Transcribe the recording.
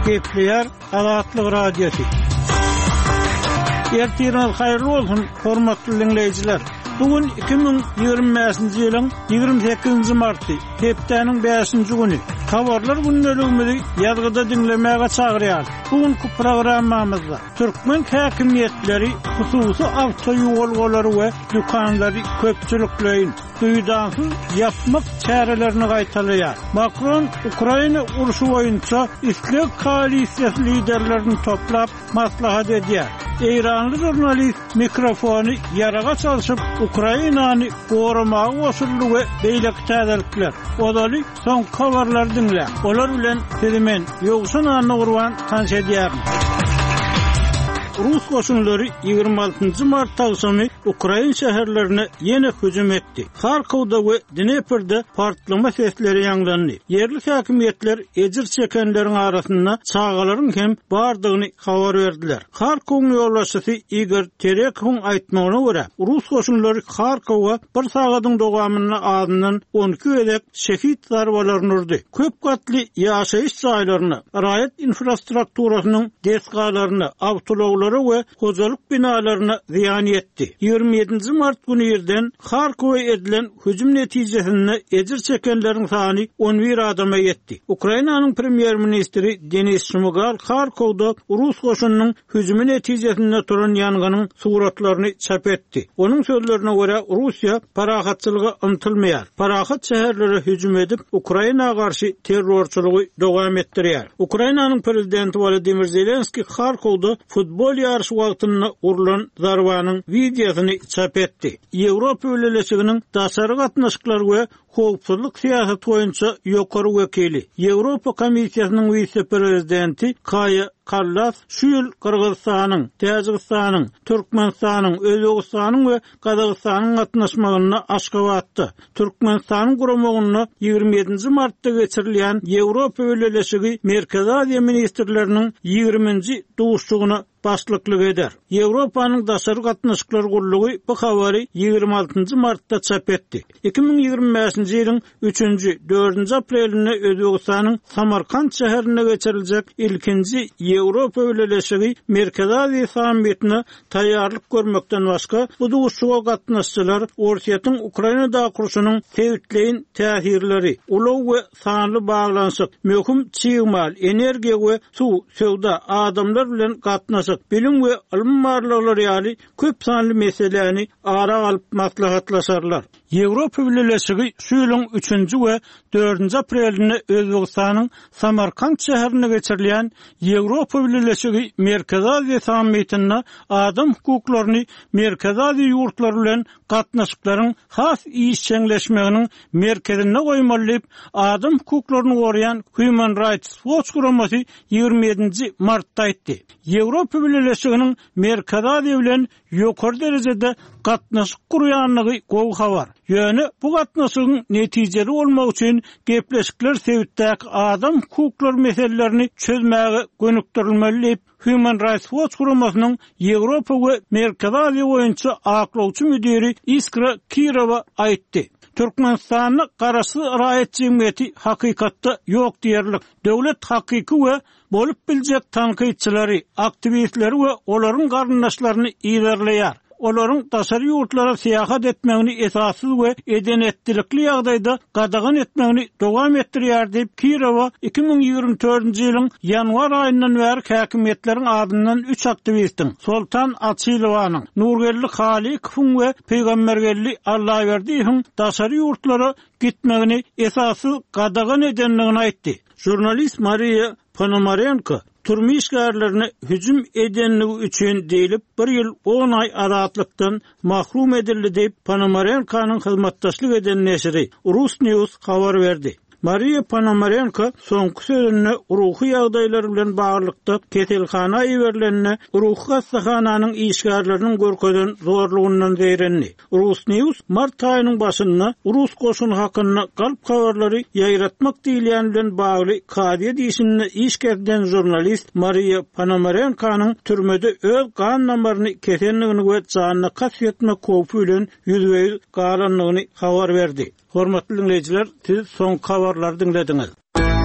Gepleyer Azatlyk Radiosu. Ertiriniz hayırlı olsun, hormatly dinleyijiler. Bugün 2025-nji ýylyň 28-nji marty, hepdeniň 5-nji güni. Habarlar günneligimizi ýazgyda dinlemäge çagyrýar. Bugünkü programmamyzda türkmen häkimiýetleri hususy awtoýolgolary we dükanlary köpçülikleýin duýdansyz ýapmak çärelerini gaýtalýar. Makron Ukraina uruşy boýunça İslam koalisiýasy liderlerini toplap maslahat edýär. İranlı jurnalist mikrofonu yaraga çalışıp Ukrainany gorumagy goşuldy we beýleki täzelikler. Odaly son habarlar dinle. Olar bilen sizimen ýogşun anyny gurban tanşedýär. Rus goşunlary 26-njy mart tagşamy Ukraina şäherlerine ýene hüjüm etdi. Harkowda we Dneperde partlama sesleri ýanglandy. Yerli häkimiýetler ejir çekenleriň arasynda çağalaryň hem bardygyny habar berdiler. Harkowyň ýolbaşçysy Igor Terekowyň aýtmagyna görä, Rus goşunlary Harkowga bir sagatyň dowamyna adından 12 edek şehit zarbalaryny urdy. Köp gatly ýaşaýyş jaýlaryny, raýat infrastrukturasynyň desgalaryny, awtolawlary we hojalyk binalaryna ziýan etdi. 27-nji mart güni ýerden Harkow'a edilen hüjüm netijesinde ejir çekenleriň sany 11 adama ýetdi. Ukrainanyň premier ministri Denis Shmyhal Harkowda Rus goşunynyň hüjümi netijesinde turan ýanganyň suratlaryny çap etdi. Onuň sözlerine görä Russiýa parahatçylyga ymtylmaýar. Parahat şäherlere hüjüm edip Ukrainaga garşy terrorçylygy dowam etdirýär. Ukrainanyň prezidenti Volodymyr Zelenski Harkowda futbol ýarşy wagtynda urulan zarbanyň videosyny çap etdi. Ýewropa ýöneliginiň daşary gatnaşyklary we howpsuzlyk siýasaty boýunça ýokary wekili, Ýewropa Komissiýasynyň vice-prezidenti Kaja Kallas şu ýyl Kyrgyzstanyň, Täjikistanyň, Türkmenistanyň, Özbegistanyň we Gazagystanyň gatnaşmagyna aşgabatdy. Türkmenistanyň guramagyna 27-nji martda geçirilýän Ýewropa ýöneligini Merkezi Aziýa ministrleriniň 20-nji duşugyna başlyklyk eder. Ýewropanyň daşary gatnaşyklary gurulugy bu habary 26-njy martda çap etdi. 2025-nji ýylyň 3-nji, 4-nji aprelinde Özbegistanyň Samarkand şäherine geçiriljek ilkinji Ýewropa ýöneligini Merkezi Aziýa sammitine taýýarlyk görmekden başga bu duşuga gatnaşçylar Orsiýatyň Ukrainada kurşunyň tewitleýin täsirleri, ulaw we sanly baglanşyk, möhüm çygymal, energiýa we suw, sowda, adamlar bilen gatnaşyk, bilim we ilm barlykları ýaly köp sanly meselelerini ara alyp maslahatlaşarlar. Ýewropa ýöneligini şu ýylyň 3-nji we 4-nji aprelinde Özbegistanyň Samarkand şäherine geçirilýän Ýewropa ýöneligini Merkezi Aziýa sammitine adam hukuklaryny Merkezi Aziýa ýurtlary bilen gatnaşyklaryň has işçileşmeginiň merkezine goýmalyp adam hukuklaryny goraýan Human Rights Watch guramasy 27-nji martda aýtdy. Ýewropa ýöneliginiň Merkezi Aziýa bilen ýokary derejede gatnaşyk gurýanlygy gowy habar. Ýöne bu gatnaşygyň netijeli bolmak üçin gepleşikler sebäpdäki adam hukuklary meselelerini çözmäge gönükdirilmeli. Human Rights Watch guramasynyň Ýewropa we Merkezi Aziýa boýunça aklawçy müdiri Iskra Kirova aýtdy. Türkmenistanyň garaşy raýat jemgyýeti hakykatda ýok diýerlik. Döwlet hakyky we bolup biljek tanqidçilary, aktivistleri we olaryň garyndaşlaryny iýerleýär. Olaryň daşary ýurtlara seýahat etmegini esassız we edenetlikli ýagdaýda gadagan etmegini dowam etdirýär diýip Kirova 2024-nji ýylyň ýanwar aýyndan bäri häkimiýetleriň adından 3 aktivistiň Soltan Açylowanyň, Nurgelli Halikowyň we Peýgambergelli Allahyberdiýewiň daşary ýurtlara gitmegini esassız gadagan edenligini aýtdy. Jurnalist Maria Ponomarenko turmuş gärlerine hüjüm edenligi üçin diýilip 1 ýyl 10 ay azatlikdan mahrum edildi diýip Ponomarenkanyň hyzmatdaşlyk eden neşri Rus News habar berdi. Maria Ponomarenko soňky sözüne ruhy ýagdaýlary bilen baglykda keselhana ýeberlenine, ruhy hastahananyň işgärleriniň görkezden zorlugyndan zeýrenli. Rus News mart aýynyň başynda Rus goşun hakyna galp habarlary ýaýratmak diýilýän bilen bagly kadiýe diýişinde işgärden jurnalist Maria Ponomarenkanyň türmede öz gan namaryny kesenligini we janyny kasýetme köpü bilen ýüzbeýüz galanlygyny habar berdi. Hormatly dinleyijiler, siz soňky habarlary dinlediňiz.